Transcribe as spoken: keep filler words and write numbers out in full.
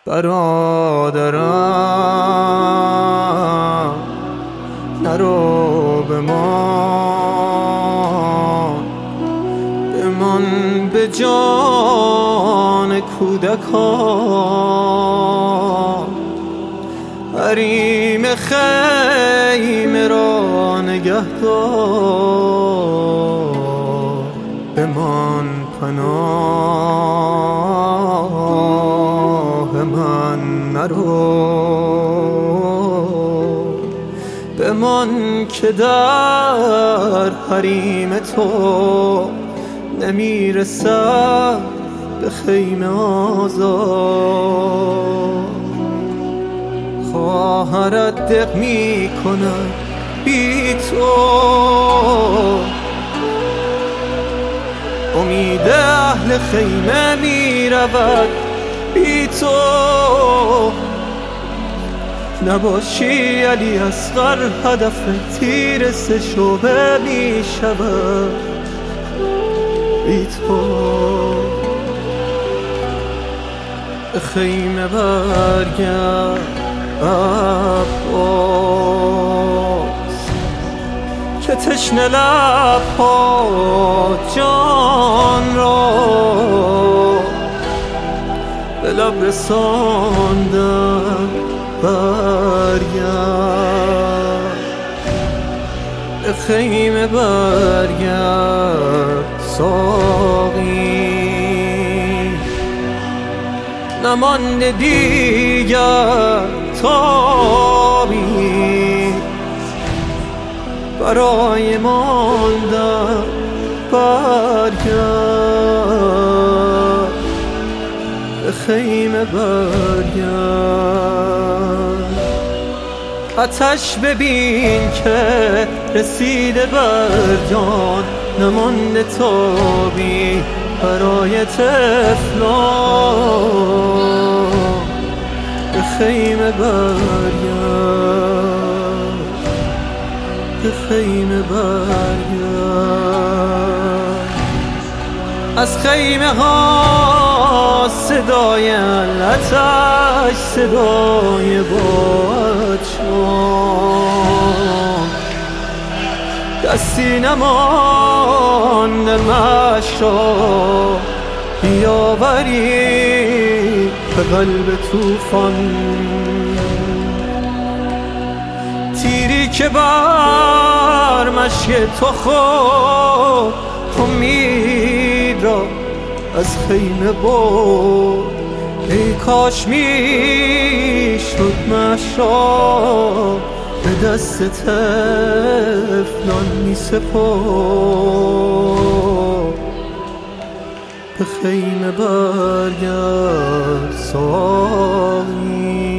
برادرم نرو بمان، بمان به جان کودکان. حریم خیمه را نگه دار، بمان پناه من نرو، بمان که در حریم تو نمیرسد به خیمه آزاد. خواهرت دق می کند بی تو، امید اهل خیمه می رود بی تو. نباشی علی اصغر هدف تیر سه شعبه می شود بی تو. به خیمه برگرد عباس که تشنه لب‌ها جان را به لب رساندن. برگرد به خیمه برگرد ساقی، نمانده دیگر تابی برای ماندن. برگرد به خیمه برگرد. آتش ببین که رسیده بر جان، نمانده تابی برای طفلان. به خیمه برگرد، به خیمه برگرد. از خیمه ها صدای آتش، صدای بچه‌هام، دستی نمانده مشا بیاوری به قلب طوفان. تیری که بر مشی تو خود امید را از خیمه برد. ای کاش میشد مشا به دست طفلان می سپرد. به خیمه برگرد ساقی.